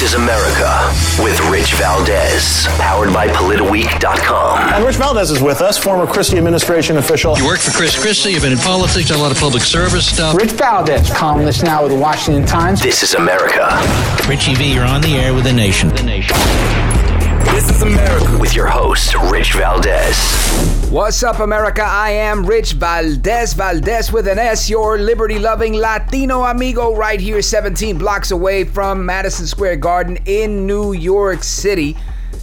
is America with Rich Valdez, powered by PolitiWeek.com. And Rich Valdez is with us, former Christie administration official. You worked for Chris Christie, you've been in politics, done a lot of public service stuff. Rich Valdez, columnist now with the Washington Times. This is America. Richie V, you're on the air with the nation. This is America with your host, Rich Valdez. What's up, America? I am Rich Valdez, Valdez with an S, your liberty-loving Latino amigo right here 17 blocks away from Madison Square Garden in New York City.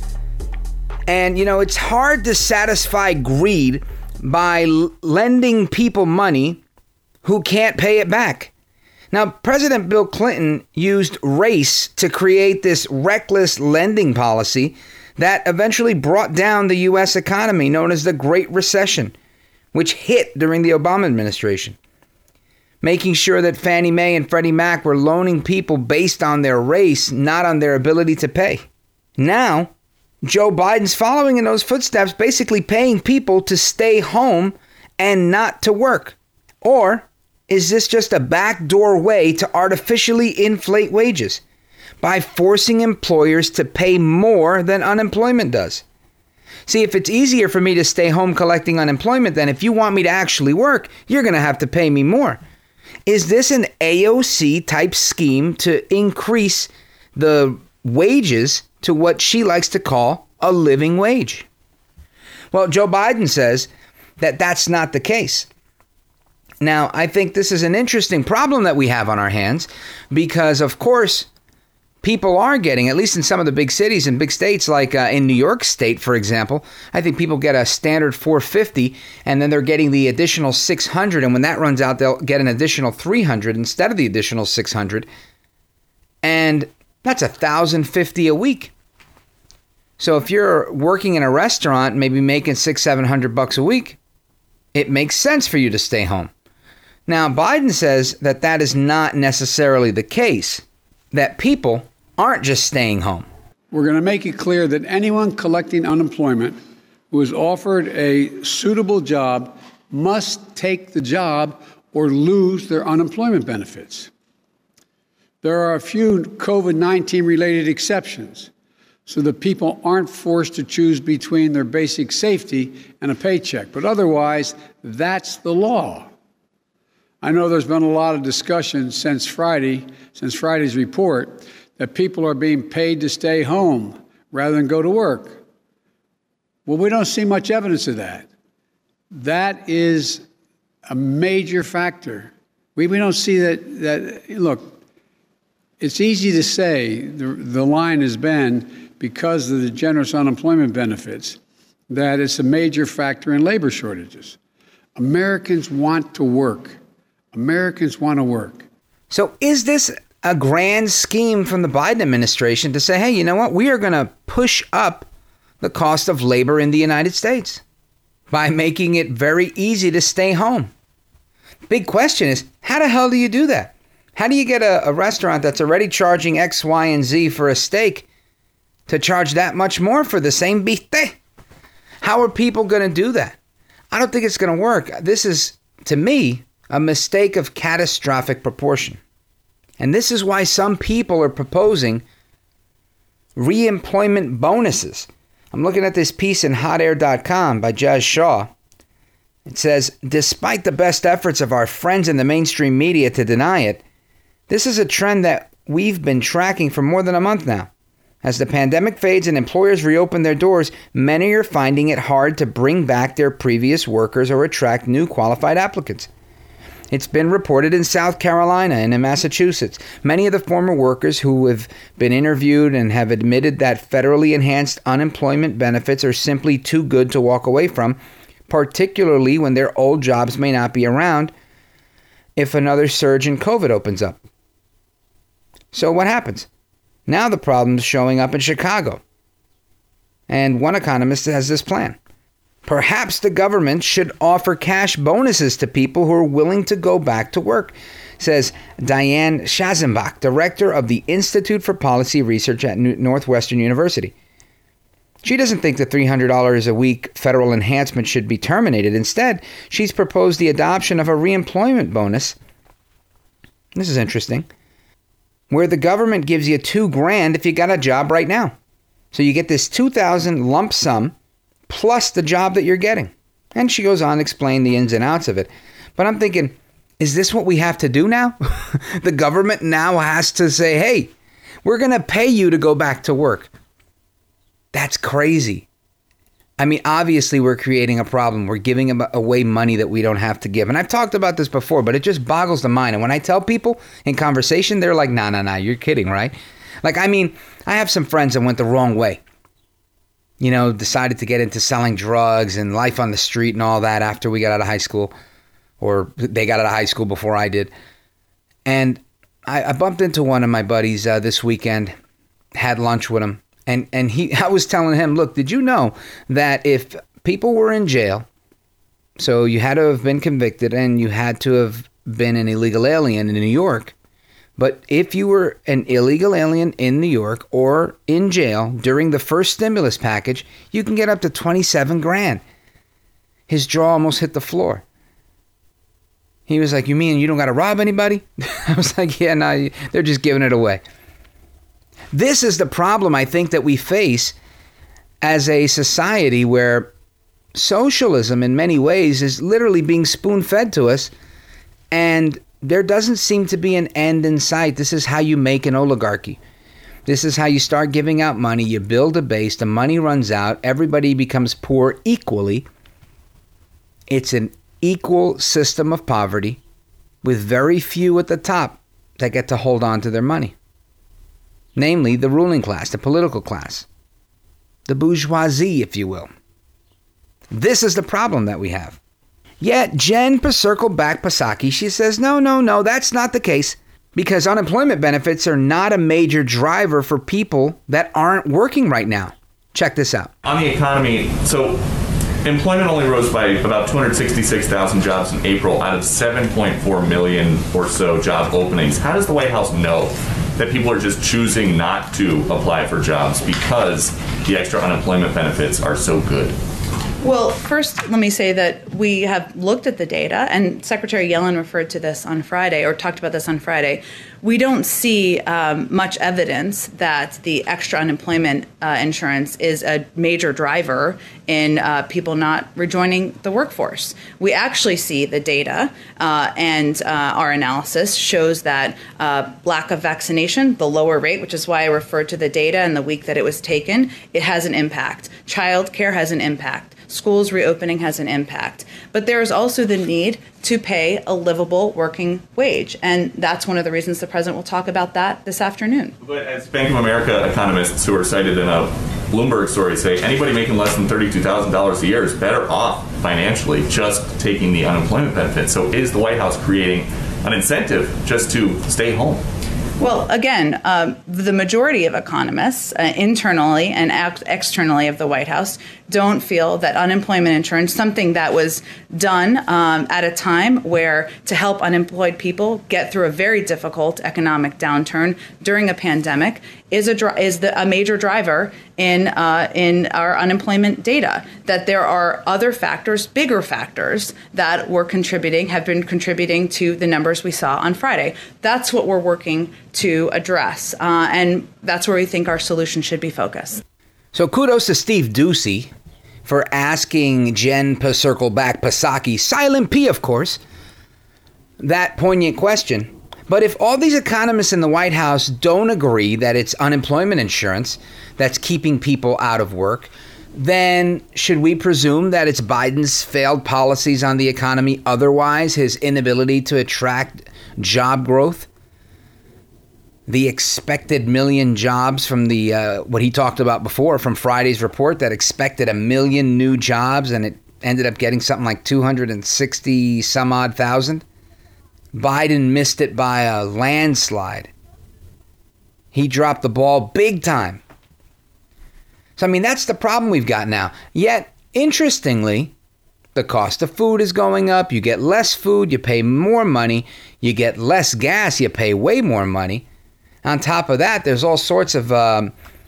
And, you know, it's hard to satisfy greed by lending people money who can't pay it back. Now, President Bill Clinton used race to create this reckless lending policy that eventually brought down the U.S. economy, known as the Great Recession, which hit during the Obama administration, making sure that Fannie Mae and Freddie Mac were loaning people based on their race, not on their ability to pay. Now, Joe Biden's following in those footsteps, basically paying people to stay home and not to work. Or is this just a backdoor way to artificially inflate wages by forcing employers to pay more than unemployment does? See, if it's easier for me to stay home collecting unemployment, then if you want me to actually work, you're going to have to pay me more. Is this an AOC type scheme to increase the wages to what she likes to call a living wage? Well, Joe Biden says that that's not the case. Now, I think this is an interesting problem that we have on our hands because, of course, people are getting, at least in some of the big cities and big states, like in New York State, for example, I think people get a standard $450 and then they're getting the additional $600. And when that runs out, they'll get an additional $300 instead of the additional $600. And that's $1,050 a week. So if you're working in a restaurant, maybe making $600-700 a week, it makes sense for you to stay home. Now, Biden says that that is not necessarily the case, that people aren't just staying home. We're going to make it clear that anyone collecting unemployment who is offered a suitable job must take the job or lose their unemployment benefits. There are a few COVID-19 related exceptions so that people aren't forced to choose between their basic safety and a paycheck. But otherwise, that's the law. I know there's been a lot of discussion since Friday's report, that people are being paid to stay home rather than go to work. Well, we don't see much evidence of that. That is a major factor. We don't see that. Look, it's easy to say, the line has been, because of the generous unemployment benefits, that it's a major factor in labor shortages. Americans want to work. Americans want to work. So is this a grand scheme from the Biden administration to say, hey, you know what? We are going to push up the cost of labor in the United States by making it very easy to stay home. Big question is, how the hell do you do that? How do you get a restaurant that's already charging X, Y, and Z for a steak to charge that much more for the same bistec? How are people going to do that? I don't think it's going to work. This is, to me, a mistake of catastrophic proportion. And this is why some people are proposing reemployment bonuses. I'm looking at this piece in hotair.com by Jaz Shaw. It says, despite the best efforts of our friends in the mainstream media to deny it, this is a trend that we've been tracking for more than a month now. As the pandemic fades and employers reopen their doors, many are finding it hard to bring back their previous workers or attract new qualified applicants. It's been reported in South Carolina and in Massachusetts. Many of the former workers who have been interviewed and have admitted that federally enhanced unemployment benefits are simply too good to walk away from, particularly when their old jobs may not be around if another surge in COVID opens up. So what happens? Now the problem's showing up in Chicago. And one economist has this plan. Perhaps the government should offer cash bonuses to people who are willing to go back to work, says Diane Schazenbach, director of the Institute for Policy Research at Northwestern University. She doesn't think the $300 a week federal enhancement should be terminated. Instead, she's proposed the adoption of a reemployment bonus. This is interesting. where the government gives you $2,000 if you got a job right now. So you get this $2,000 lump sum plus the job that you're getting. And she goes on to explain the ins and outs of it. But I'm thinking, is this what we have to do now? The government now has to say, hey, we're going to pay you to go back to work. That's crazy. I mean, obviously, we're creating a problem. We're giving away money that we don't have to give. And I've talked about this before, but it just boggles the mind. And when I tell people in conversation, they're like, nah, you're kidding, right? Like, I mean, I have some friends that went the wrong way. You know, decided to get into selling drugs and life on the street and all that after we got out of high school. Or they got out of high school before I did. And I bumped into one of my buddies this weekend, had lunch with him. And I was telling him, look, did you know that if people were in jail, so you had to have been convicted and you had to have been an illegal alien in New York, but if you were an illegal alien in New York or in jail during the first stimulus package, you can get up to $27,000. His jaw almost hit the floor. He was like, you mean you don't got to rob anybody? I was like, yeah, no, they're just giving it away. This is the problem I think that we face as a society where socialism in many ways is literally being spoon-fed to us, and there doesn't seem to be an end in sight. This is how you make an oligarchy. This is how you start giving out money. You build a base, the money runs out, everybody becomes poor equally. It's an equal system of poverty with very few at the top that get to hold on to their money. Namely, the ruling class, the political class, the bourgeoisie, if you will. This is the problem that we have. Yet Jen Psaki, she says, no, that's not the case, because unemployment benefits are not a major driver for people that aren't working right now. Check this out. On the economy, so employment only rose by about 266,000 jobs in April out of 7.4 million or so job openings. How does the White House know that people are just choosing not to apply for jobs because the extra unemployment benefits are so good? Well, first, let me say that we have looked at the data, and Secretary Yellen referred to this on Friday, or talked about this on Friday. We don't see much evidence that the extra unemployment insurance is a major driver in people not rejoining the workforce. We actually see the data, and our analysis shows that lack of vaccination, the lower rate, which is why I referred to the data and the week that it was taken, it has an impact. Child care has an impact. Schools reopening has an impact. But there is also the need to pay a livable working wage. And that's one of the reasons the president will talk about that this afternoon. But as Bank of America economists who are cited in a Bloomberg story say, anybody making less than $32,000 a year is better off financially just taking the unemployment benefit. So is the White House creating an incentive just to stay home? Well, again, the majority of economists, internally and externally of the White House, don't feel that unemployment insurance, something that was done at a time where to help unemployed people get through a very difficult economic downturn during a pandemic, is a major driver in our unemployment data. That there are other factors, bigger factors, that have been contributing to the numbers we saw on Friday. That's what we're working to address, and that's where we think our solution should be focused. So kudos to Steve Doocy for asking Jen Psaki, Silent P, of course, that poignant question. But if all these economists in the White House don't agree that it's unemployment insurance that's keeping people out of work, then should we presume that it's Biden's failed policies on the economy, otherwise his inability to attract job growth? The expected million jobs from the what he talked about before from Friday's report that expected 1 million new jobs, and it ended up getting something like 260 some odd thousand. Biden missed it by a landslide. He dropped the ball big time. So, I mean, that's the problem we've got now. Yet, interestingly, the cost of food is going up. You get less food, you pay more money. You get less gas, you pay way more money. On top of that, there's all sorts of, I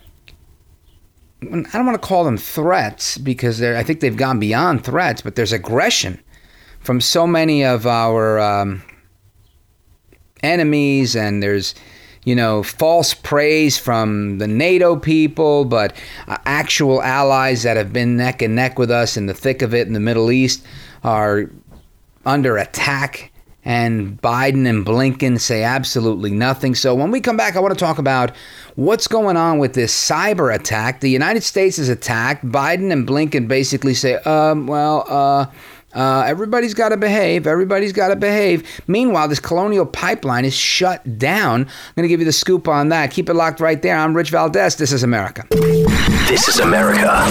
don't want to call them threats, because I think they've gone beyond threats, but there's aggression from so many of our enemies, and there's false praise from the NATO people, but actual allies that have been neck and neck with us in the thick of it in the Middle East are under attack. And Biden and Blinken say absolutely nothing. So when we come back, I want to talk about what's going on with this cyber attack. The United States is attacked. Biden and Blinken basically say, everybody's got to behave. Everybody's got to behave. Meanwhile, this Colonial Pipeline is shut down. I'm going to give you the scoop on that. Keep it locked right there. I'm Rich Valdez. This is America. This is America.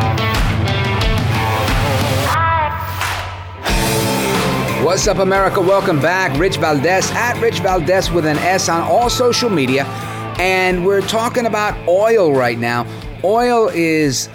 What's up, America? Welcome back. Rich Valdez, at Rich Valdez with an S on all social media. And we're talking about oil right now. Oil is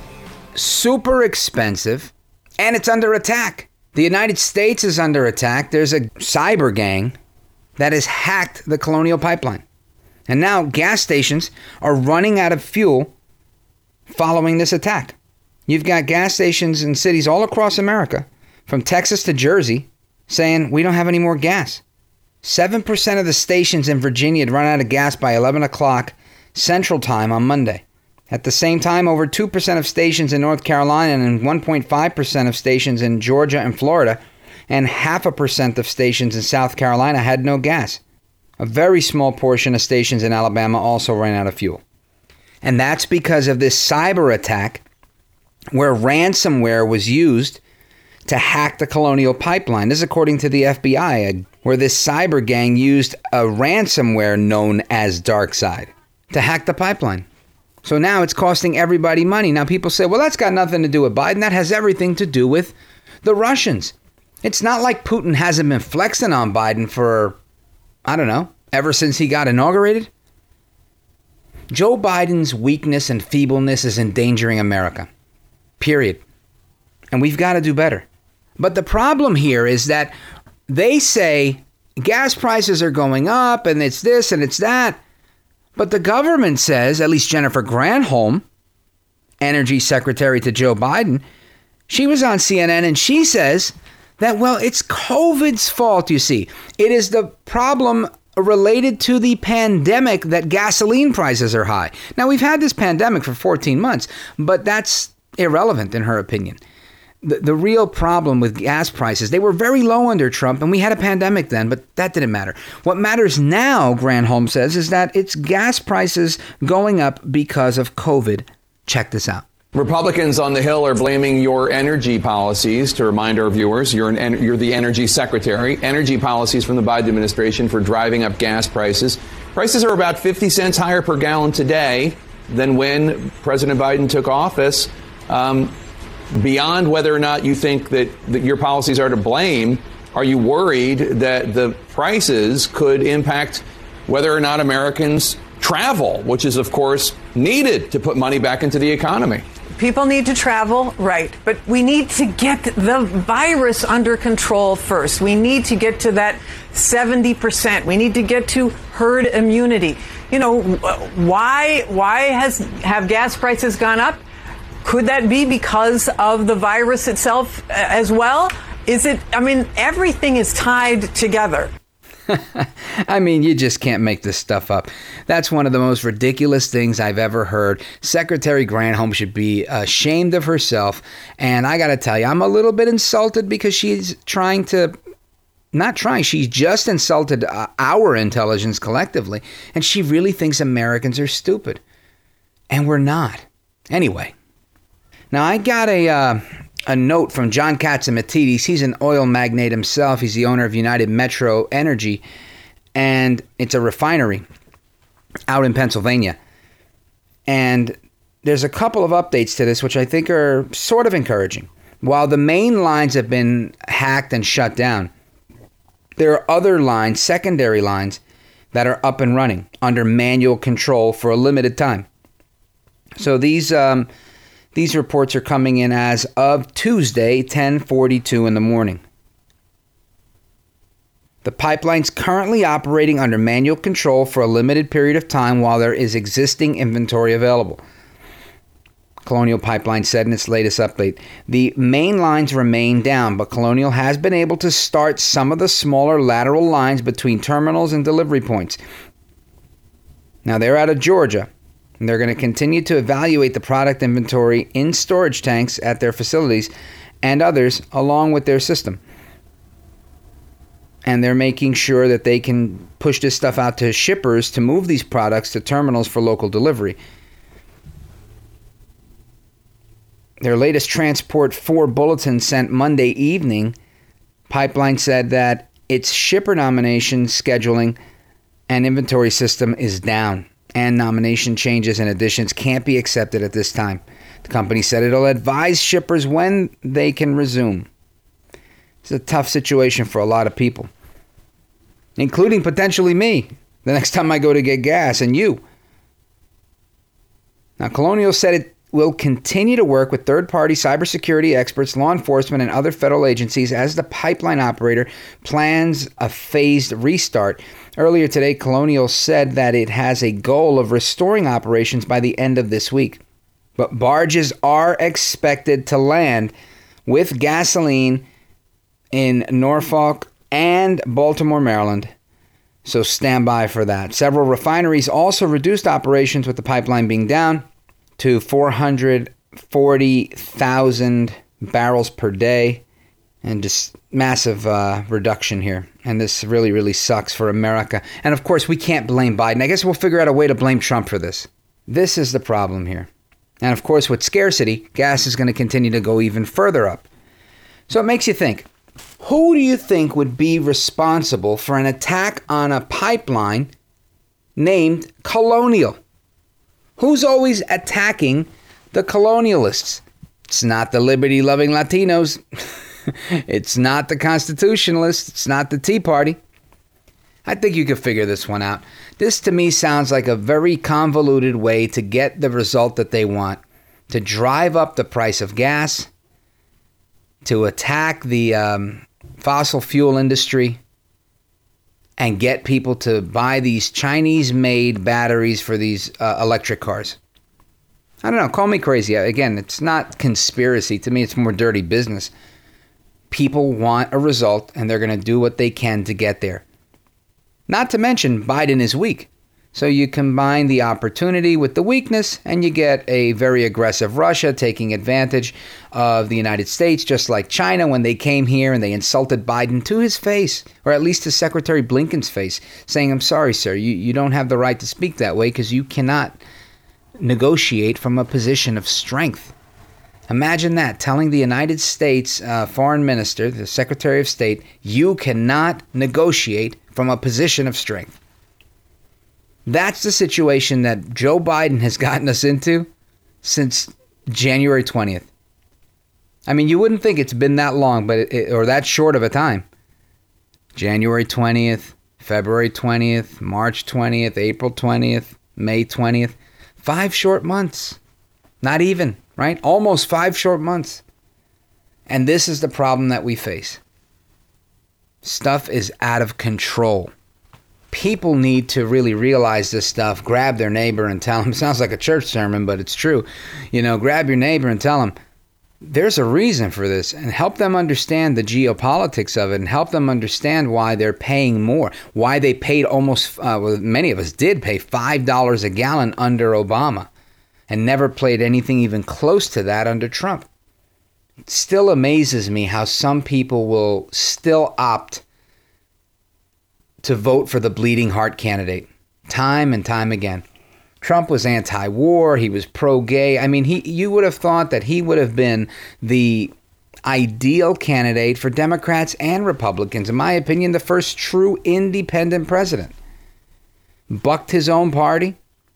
super expensive and it's under attack. The United States is under attack. There's a cyber gang that has hacked the Colonial Pipeline. And now gas stations are running out of fuel following this attack. You've got gas stations in cities all across America, from Texas to Jersey, saying we don't have any more gas. 7% of the stations in Virginia had run out of gas by 11 o'clock Central Time on Monday. At the same time, over 2% of stations in North Carolina and 1.5% of stations in Georgia and Florida and 0.5% of stations in South Carolina had no gas. A very small portion of stations in Alabama also ran out of fuel. And that's because of this cyber attack where ransomware was used to hack the Colonial Pipeline. This is according to the FBI, where this cyber gang used a ransomware known as DarkSide to hack the pipeline. So now it's costing everybody money. Now people say, well, that's got nothing to do with Biden. That has everything to do with the Russians. It's not like Putin hasn't been flexing on Biden for, ever since he got inaugurated. Joe Biden's weakness and feebleness is endangering America. Period. And we've got to do better. But the problem here is that they say gas prices are going up and it's this and it's that. But the government says, at least Jennifer Granholm, Energy Secretary to Joe Biden, she was on CNN and she says that, well, it's COVID's fault, you see. It is the problem related to the pandemic that gasoline prices are high. Now, we've had this pandemic for 14 months, but that's irrelevant in her opinion. The real problem with gas prices, they were very low under Trump, and we had a pandemic then, but that didn't matter. What matters now, Granholm says, is that it's gas prices going up because of COVID. Check this out. Republicans on the Hill are blaming your energy policies. To remind our viewers, you're the energy secretary. Energy policies from the Biden administration for driving up gas prices. Prices are about 50 cents higher per gallon today than when President Biden took office. Beyond whether or not you think that your policies are to blame, are you worried that the prices could impact whether or not Americans travel, which is, of course, needed to put money back into the economy? People need to travel, right. But we need to get the virus under control first. We need to get to that 70%. We need to get to herd immunity. Why have gas prices gone up? Could that be because of the virus itself as well? Everything is tied together. You just can't make this stuff up. That's one of the most ridiculous things I've ever heard. Secretary Granholm should be ashamed of herself. And I got to tell you, I'm a little bit insulted because she's she's just insulted our intelligence collectively. And she really thinks Americans are stupid. And we're not. Anyway. Now, I got a note from John Catsimatidis. He's an oil magnate himself. He's the owner of United Metro Energy, and it's a refinery out in Pennsylvania. And there's a couple of updates to this, which I think are sort of encouraging. While the main lines have been hacked and shut down, there are other lines, secondary lines, that are up and running under manual control for a limited time. So these reports are coming in as of Tuesday, 10:42 in the morning. The pipeline's currently operating under manual control for a limited period of time while there is existing inventory available. Colonial Pipeline said in its latest update. The main lines remain down, but Colonial has been able to start some of the smaller lateral lines between terminals and delivery points. Now, they're out of Georgia, and they're going to continue to evaluate the product inventory in storage tanks at their facilities and others along with their system. And they're making sure that they can push this stuff out to shippers to move these products to terminals for local delivery. Their latest Transport 4 bulletin sent Monday evening, Pipeline said that its shipper nomination scheduling and inventory system is down, and nomination changes and additions can't be accepted at this time. The company said it'll advise shippers when they can resume. It's a tough situation for a lot of people, including potentially me, the next time I go to get gas, and you. Now, Colonial said it will continue to work with third-party cybersecurity experts, law enforcement, and other federal agencies as the pipeline operator plans a phased restart. Earlier today, Colonial said that it has a goal of restoring operations by the end of this week. But barges are expected to land with gasoline in Norfolk and Baltimore, Maryland. So stand by for that. Several refineries also reduced operations with the pipeline being down to 440,000 barrels per day, and just massive reduction here. And this really, really sucks for America. And of course, we can't blame Biden. I guess we'll figure out a way to blame Trump for this. This is the problem here. And of course, with scarcity, gas is going to continue to go even further up. So it makes you think, who do you think would be responsible for an attack on a pipeline named Colonial? Who's always attacking the colonialists? It's not the liberty-loving Latinos. It's not the Constitutionalists. It's not the Tea Party. I think you could figure this one out. This, to me, sounds like a very convoluted way to get the result that they want, to drive up the price of gas, to attack the fossil fuel industry, and get people to buy these Chinese-made batteries for these electric cars. I don't know, call me crazy. Again, it's not conspiracy. To me, it's more dirty business. People want a result, and they're going to do what they can to get there. Not to mention, Biden is weak. So you combine the opportunity with the weakness, and you get a very aggressive Russia taking advantage of the United States, just like China when they came here and they insulted Biden to his face, or at least to Secretary Blinken's face, saying, I'm sorry, sir, you don't have the right to speak that way because you cannot negotiate from a position of strength. Imagine that, telling the United States foreign minister, the Secretary of State, you cannot negotiate from a position of strength. That's the situation that Joe Biden has gotten us into since January 20th. I mean, you wouldn't think it's been that long, or that short of a time. January 20th, February 20th, March 20th, April 20th, May 20th. 5 short months. Not even, right? Almost 5 short months. And this is the problem that we face. Stuff is out of control. People need to really realize this stuff, grab their neighbor and tell them, it sounds like a church sermon, but it's true. Grab your neighbor and tell them, there's a reason for this, and help them understand the geopolitics of it, and help them understand why they're paying more, why they paid many of us did pay $5 a gallon under Obama, and never played anything even close to that under Trump. It still amazes me how some people will still opt to vote for the bleeding heart candidate, time and time again. Trump was anti-war, he was pro-gay. I mean, you would have thought that he would have been the ideal candidate for Democrats and Republicans. In my opinion, the first true independent president. Bucked his own party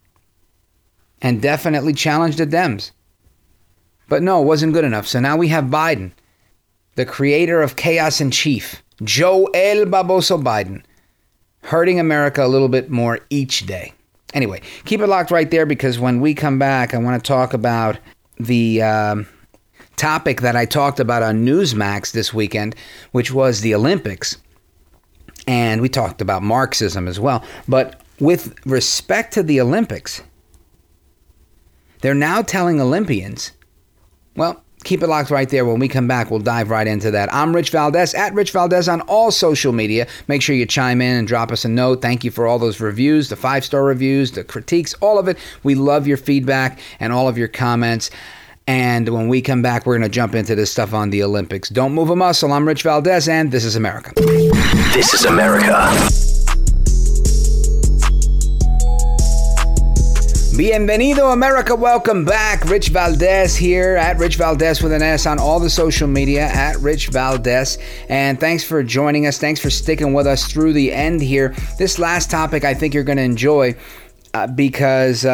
and definitely challenged the Dems. But no, it wasn't good enough. So now we have Biden, the creator of chaos in chief, Joe El Baboso Biden, hurting America a little bit more each day. Anyway, keep it locked right there, because when we come back, I want to talk about the topic that I talked about on Newsmax this weekend, which was the Olympics. And we talked about Marxism as well. But with respect to the Olympics, they're now telling Olympians, well, Keep it locked right there. When we come back, we'll dive right into that. I'm Rich Valdez, at Rich Valdez on all social media. Make sure you chime in and drop us a note. Thank you for all those reviews, the 5-star reviews, the critiques, all of it. We love your feedback and all of your comments. And when we come back, we're going to jump into this stuff on the Olympics. Don't move a muscle. I'm Rich Valdez, and this is America. This is America. Bienvenido, America. Welcome back. Rich Valdez here, at Rich Valdez with an S on all the social media, at Rich Valdez. And thanks for joining us. Thanks for sticking with us through the end here. This last topic I think you're going to enjoy because,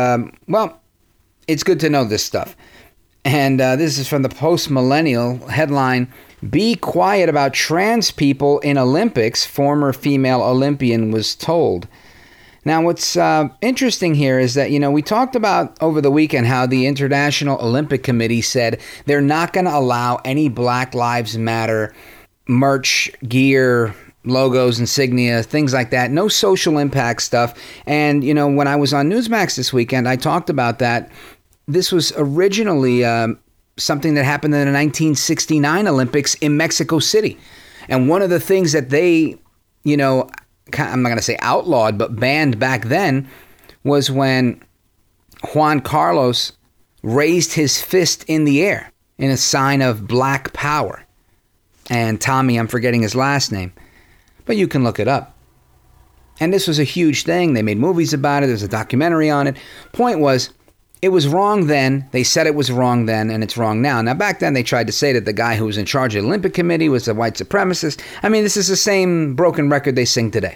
it's good to know this stuff. And this is from the Post-Millennial headline, "Be quiet about trans people in Olympics," former female Olympian was told. Now, what's interesting here is that, we talked about over the weekend how the International Olympic Committee said they're not going to allow any Black Lives Matter merch, gear, logos, insignia, things like that. No social impact stuff. And, when I was on Newsmax this weekend, I talked about that. This was originally something that happened in the 1969 Olympics in Mexico City. And one of the things that they, I'm not going to say outlawed, but banned back then was when Juan Carlos raised his fist in the air in a sign of black power. And Tommy, I'm forgetting his last name, but you can look it up. And this was a huge thing. They made movies about it. There's a documentary on it. Point was, it was wrong then. They said it was wrong then, and it's wrong now. Now, back then, they tried to say that the guy who was in charge of the Olympic Committee was a white supremacist. I mean, this is the same broken record they sing today.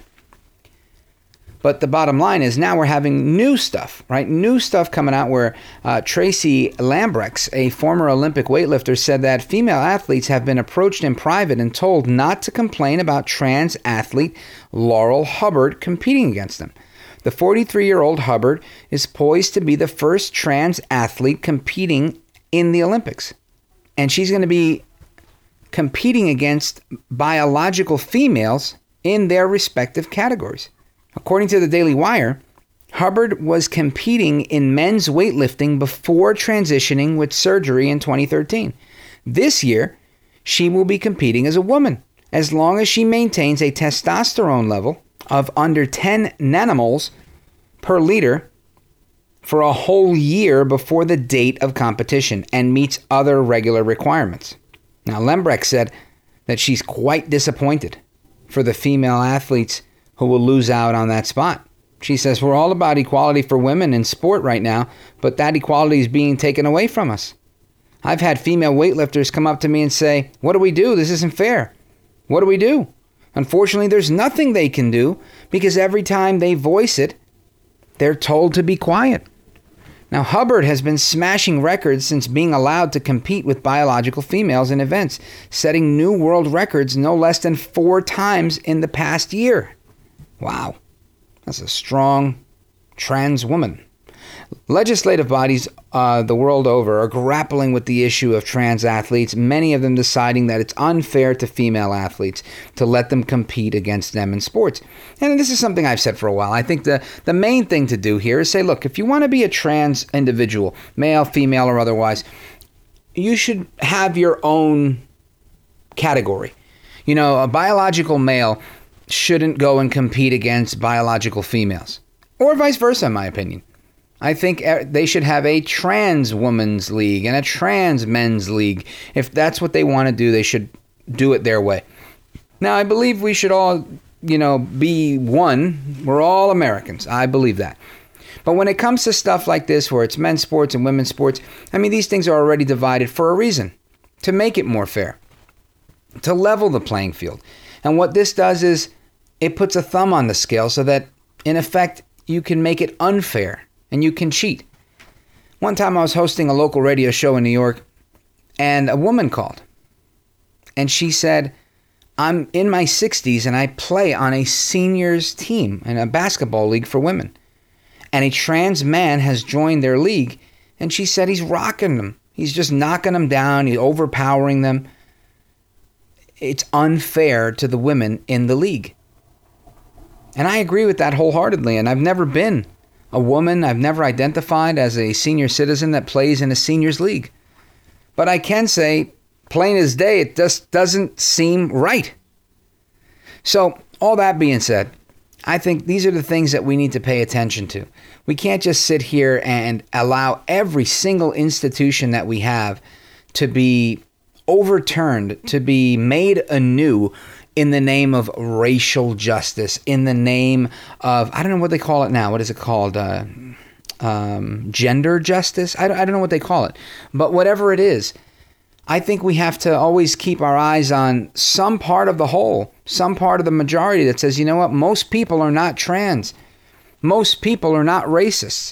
But the bottom line is now we're having new stuff, right? New stuff coming out where Tracy Lambrex, a former Olympic weightlifter, said that female athletes have been approached in private and told not to complain about trans athlete Laurel Hubbard competing against them. The 43-year-old Hubbard is poised to be the first trans athlete competing in the Olympics. And she's going to be competing against biological females in their respective categories. According to the Daily Wire, Hubbard was competing in men's weightlifting before transitioning with surgery in 2013. This year, she will be competing as a woman, as long as she maintains a testosterone level of under 10 nanomoles per liter for a whole year before the date of competition and meets other regular requirements. Now, Lembrecht said that she's quite disappointed for the female athletes who will lose out on that spot. She says, we're all about equality for women in sport right now, but that equality is being taken away from us. I've had female weightlifters come up to me and say, what do we do? This isn't fair. What do we do? Unfortunately, there's nothing they can do because every time they voice it, they're told to be quiet. Now, Hubbard has been smashing records since being allowed to compete with biological females in events, setting new world records no less than 4 times in the past year. Wow, that's a strong trans woman. Legislative bodies the world over are grappling with the issue of trans athletes, many of them deciding that it's unfair to female athletes to let them compete against them in sports. And this is something I've said for a while. I think the main thing to do here is say, look, if you want to be a trans individual, male, female, or otherwise, you should have your own category. A biological male shouldn't go and compete against biological females, or vice versa, in my opinion. I think they should have a trans women's league and a trans men's league. If that's what they want to do, they should do it their way. Now, I believe we should all, be one. We're all Americans. I believe that. But when it comes to stuff like this, where it's men's sports and women's sports, these things are already divided for a reason, to make it more fair, to level the playing field. And what this does is it puts a thumb on the scale so that, in effect, you can make it unfair and you can cheat. One time I was hosting a local radio show in New York, and a woman called. And she said, I'm in my 60s and I play on a seniors team in a basketball league for women. And a trans man has joined their league, and she said he's rocking them. He's just knocking them down. He's overpowering them. It's unfair to the women in the league. And I agree with that wholeheartedly. And I've never been a woman. I've never identified as a senior citizen that plays in a seniors league. But I can say, plain as day, it just doesn't seem right. So, all that being said, I think these are the things that we need to pay attention to. We can't just sit here and allow every single institution that we have to be overturned, to be made anew in the name of racial justice, in the name of, I don't know what they call it now. What is it called? Gender justice? I don't know what they call it. But whatever it is, I think we have to always keep our eyes on some part of the whole, some part of the majority that says, you know what, most people are not trans. Most people are not racists.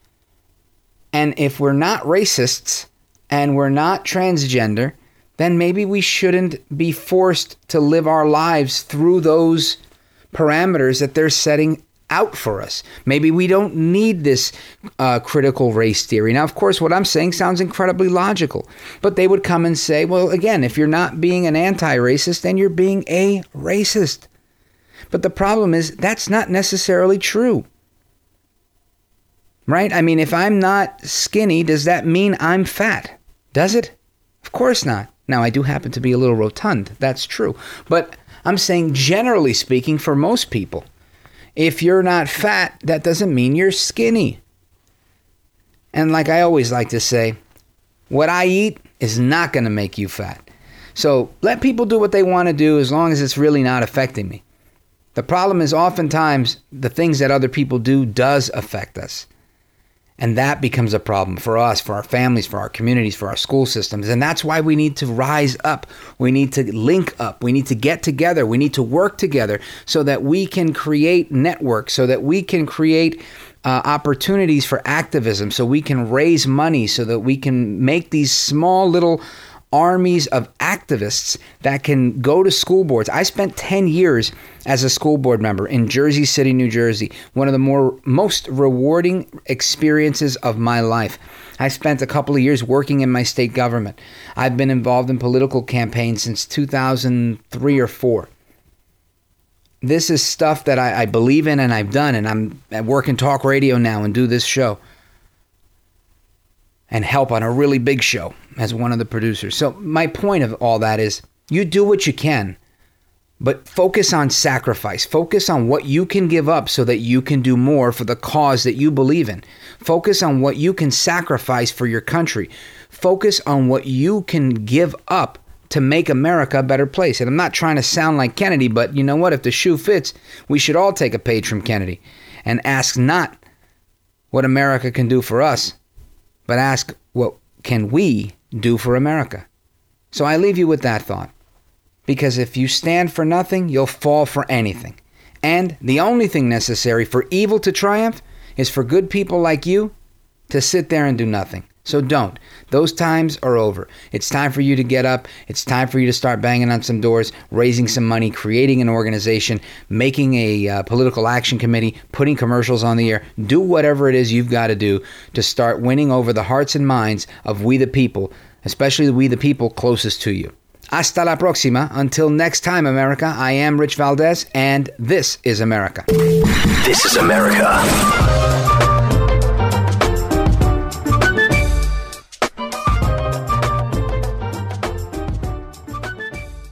And if we're not racists and we're not transgender, then maybe we shouldn't be forced to live our lives through those parameters that they're setting out for us. Maybe we don't need this critical race theory. Now, of course, what I'm saying sounds incredibly logical, but they would come and say, well, again, if you're not being an anti-racist, then you're being a racist. But the problem is that's not necessarily true. Right? I mean, if I'm not skinny, does that mean I'm fat? Does it? Of course not. Now, I do happen to be a little rotund. That's true. But I'm saying, generally speaking, for most people, if you're not fat, that doesn't mean you're skinny. And like I always like to say, what I eat is not going to make you fat. So let people do what they want to do as long as it's really not affecting me. The problem is oftentimes the things that other people do does affect us. And that becomes a problem for us, for our families, for our communities, for our school systems. And that's why we need to rise up. We need to link up. We need to get together. We need to work together so that we can create networks, so that we can create opportunities for activism, so we can raise money, so that we can make these small little armies of activists that can go to school boards. I spent 10 years as a school board member in Jersey City, New Jersey, one of the most rewarding experiences of my life. I spent a couple of years working in my state government. I've been involved in political campaigns since 2003 or 4. This is stuff that I believe in and I've done, and I'm at work in talk radio now and do this show and help on a really big show as one of the producers. So my point of all that is you do what you can, but focus on sacrifice. Focus on what you can give up so that you can do more for the cause that you believe in. Focus on what you can sacrifice for your country. Focus on what you can give up to make America a better place. And I'm not trying to sound like Kennedy, but you know what? If the shoe fits, we should all take a page from Kennedy and ask not what America can do for us, but ask what can we do for America. So I leave you with that thought. Because if you stand for nothing, you'll fall for anything. And the only thing necessary for evil to triumph is for good people like you to sit there and do nothing. So don't. Those times are over. It's time for you to get up. It's time for you to start banging on some doors, raising some money, creating an organization, making a political action committee, putting commercials on the air. Do whatever it is you've got to do to start winning over the hearts and minds of we the people, especially we the people closest to you. Hasta la próxima. Until next time, America, I am Rich Valdez, and this is America. This is America.